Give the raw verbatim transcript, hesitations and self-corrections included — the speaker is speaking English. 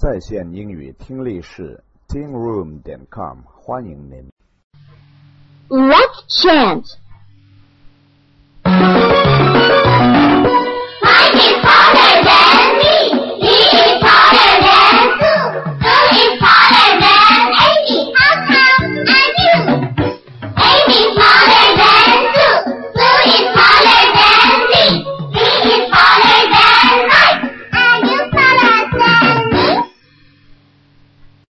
在线英语听力室 听 room 点 com 欢迎您。 What chance?